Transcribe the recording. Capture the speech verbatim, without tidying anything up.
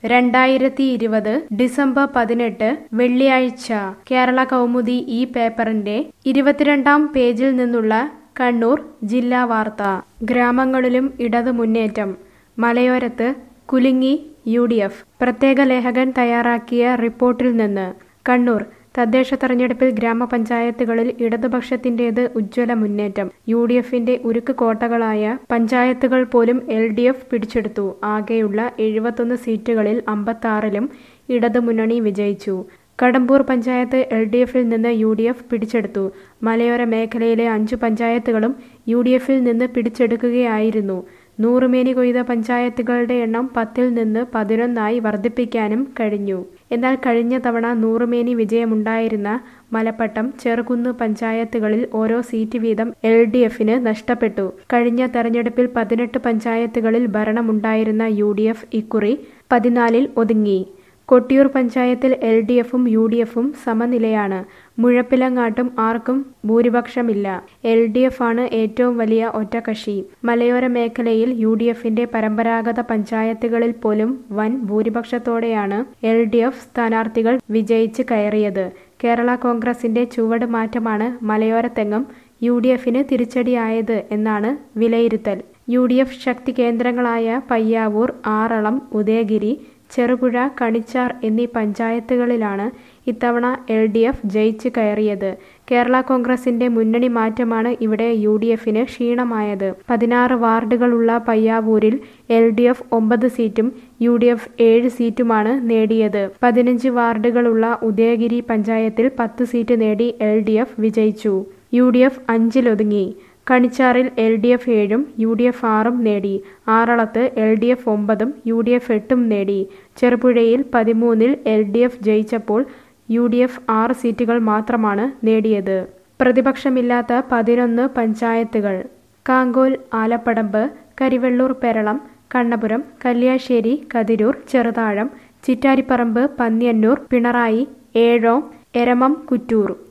രണ്ടായിരത്തി ഇരുപത് ഡിസംബർ പതിനെട്ട് വെള്ളിയാഴ്ച കേരള കൗമുദി ഈ പേപ്പറിന്റെ ഇരുപത്തിരണ്ടാം പേജിൽ നിന്നുള്ള കണ്ണൂർ ജില്ലാ വാർത്ത. ഗ്രാമങ്ങളിലും ഇടതു മുന്നേറ്റം, മലയോരത്ത് കുലുങ്ങി യു ഡി എഫ്. പ്രത്യേക ലേഖകൻ തയ്യാറാക്കിയ റിപ്പോർട്ടിൽ നിന്ന്. കണ്ണൂർ തദ്ദേശ തെരഞ്ഞെടുപ്പിൽ ഗ്രാമപഞ്ചായത്തുകളിൽ ഇടതുപക്ഷത്തിന്റേത് ഉജ്ജ്വല മുന്നേറ്റം. യു ഡി എഫിന്റെ ഉരുക്ക് കോട്ടകളായ പഞ്ചായത്തുകൾ പോലും എൽ ഡി എഫ് പിടിച്ചെടുത്തു. ആകെയുള്ള എഴുപത്തൊന്ന് സീറ്റുകളിൽ അമ്പത്താറിലും ഇടതുമുന്നണി വിജയിച്ചു. കടമ്പൂർ പഞ്ചായത്ത് എൽ ഡി എഫിൽ നിന്ന് യു ഡി എഫ് പിടിച്ചെടുത്തു. മലയോര മേഖലയിലെ അഞ്ചു പഞ്ചായത്തുകളും യു ഡി എഫിൽ നിന്ന് പിടിച്ചെടുക്കുകയായിരുന്നു. നൂറുമേനി കൊയ്ത പഞ്ചായത്തുകളുടെ എണ്ണം പത്തിൽ നിന്ന് പതിനൊന്നായി വർദ്ധിപ്പിക്കാനും കഴിഞ്ഞു. എന്നാൽ കഴിഞ്ഞ തവണ നൂറുമേനി വിജയമുണ്ടായിരുന്ന മലപ്പട്ടം, ചെറുകുന്ന് പഞ്ചായത്തുകളിൽ ഓരോ സീറ്റ് വീതം എൽ ഡി എഫിന് നഷ്ടപ്പെട്ടു. കഴിഞ്ഞ തെരഞ്ഞെടുപ്പിൽ പതിനെട്ട് പഞ്ചായത്തുകളിൽ ഭരണമുണ്ടായിരുന്ന യു ഡി എഫ് ഇക്കുറി പതിനാലിൽ ഒതുങ്ങി. കൊട്ടിയൂർ പഞ്ചായത്തിൽ എൽ ഡി എഫും യു ഡി എഫും സമനിലയാണ്. മുഴപ്പിലങ്ങാട്ടും ആർക്കും ഭൂരിപക്ഷമില്ല. എൽ ഡി എഫ് ആണ് ഏറ്റവും വലിയ ഒറ്റക്കക്ഷി. മലയോര മേഖലയിൽ യു ഡി എഫിന്റെ പരമ്പരാഗത പഞ്ചായത്തുകളിൽ പോലും വൻ ഭൂരിപക്ഷത്തോടെയാണ് എൽ ഡി എഫ് സ്ഥാനാർത്ഥികൾ വിജയിച്ച് കയറിയത്. കേരള കോൺഗ്രസിന്റെ ചുവട് മാറ്റമാണ് മലയോരത്തെങ്ങും യു ഡി എഫിന് തിരിച്ചടിയായത് എന്നാണ് വിലയിരുത്തൽ. യു ഡി എഫ് ശക്തി കേന്ദ്രങ്ങളായ പയ്യാവൂർ, ആറളം, ഉദയഗിരി, ചെറുപുഴ, കണിച്ചാർ എന്നീ പഞ്ചായത്തുകളിലാണ് ഇത്തവണ എൽ ഡി എഫ് ജയിച്ചു കയറിയത്. കേരള കോൺഗ്രസിന്റെ മുന്നണി മാറ്റമാണ് ഇവിടെ യു ഡി എഫിന് ക്ഷീണമായത്. പതിനാറ് വാർഡുകളുള്ള പയ്യാവൂരിൽ എൽ ഡി എഫ് ഒമ്പത് സീറ്റും യു ഡി എഫ് ഏഴ് സീറ്റുമാണ് നേടിയത്. പതിനഞ്ച് വാർഡുകളുള്ള ഉദയഗിരി പഞ്ചായത്തിൽ പത്ത് സീറ്റ് നേടി എൽ ഡി എഫ് വിജയിച്ചു. യു ഡി എഫ് അഞ്ചിലൊതുങ്ങി. കണിച്ചാറിൽ എൽ ഡി എഫ് ഏഴും യു ഡി എഫ് ആറും നേടി. ആറളത്ത് എൽ ഡി എഫ് ഒമ്പതും യു ഡി എഫ് എട്ടും നേടി. ചെറുപുഴയിൽ പതിമൂന്നിൽ എൽ ഡി എഫ് ജയിച്ചപ്പോൾ യു ഡി എഫ് ആറ് സീറ്റുകൾ മാത്രമാണ് നേടിയത്. പ്രതിപക്ഷമില്ലാത്ത പതിനൊന്ന് പഞ്ചായത്തുകൾ: കാങ്കോൽ, ആലപ്പടമ്പ്, കരിവെള്ളൂർ, പെരളം, കണ്ണപുരം, കല്യാശ്ശേരി, കതിരൂർ, ചെറുതാഴം, ചിറ്റാരിപ്പറമ്പ്, പന്ന്യന്നൂർ, പിണറായി, ഏഴോം, എരമം, കുറ്റൂർ.